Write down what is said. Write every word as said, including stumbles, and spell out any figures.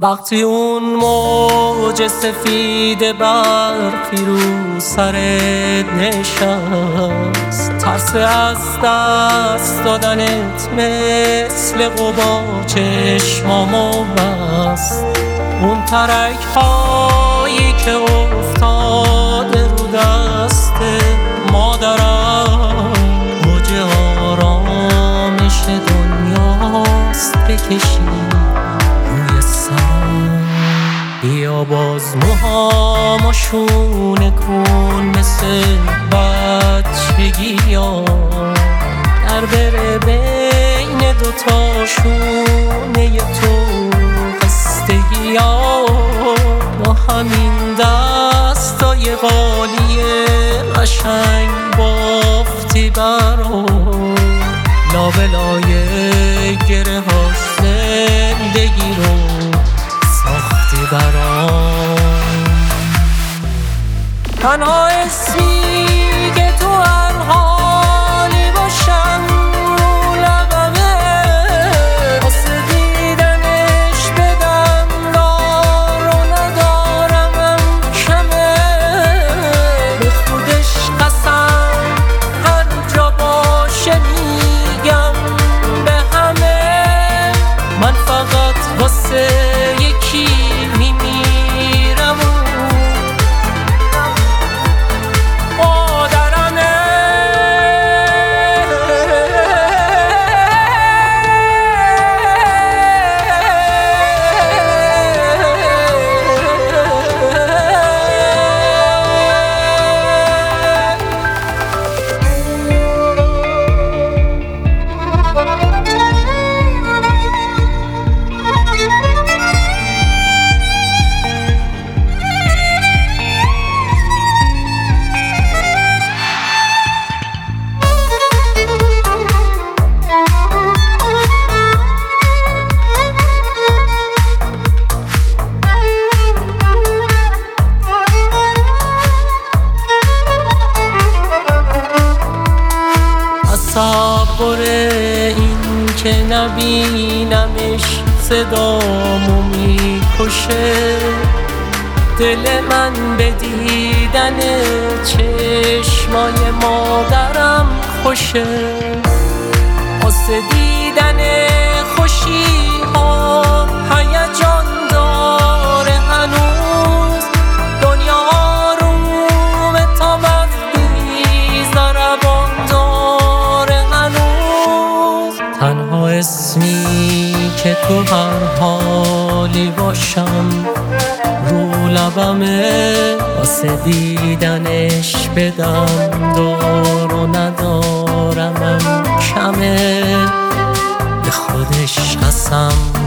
وقتی اون موج سفید برفی رو سرت نشست، ترس از دست دادنت مثل غبار چشمامو بست. اون ترک هایی که افتاده رو دست مادرم، موج آرامش دنیاست بکشی روی سرم. بیا باز موهامو شونه کن مثل بچگی ها، در بره بین دوتا شونه تو خستگی ها. با همین دستای قالی قشنگ بافتی برام لابلای گره هاش زندگی رو ساختی برام. تنها اسمی که تو هر حالی باشم رو لبمه، واسه دیدنش بدم دار و ندارمم کمه. به خودش قسم هر جا باشه میگم به همه، من فقط واسه یکی میمیرم و مادرمه. تصور این که نبینمش صدامو میکشه، دل من به دیدن چشمای مادرم خوشه. واسه دیدن خوشی ها هیجان داره هنوز، دنیا آرومه تا وقتی ضربان داره هنوز. تنها اسمی که تو هر حالی باشم رو لبمه، واسه دیدنش بدم دار و ندارمم کمه. به خودش قسم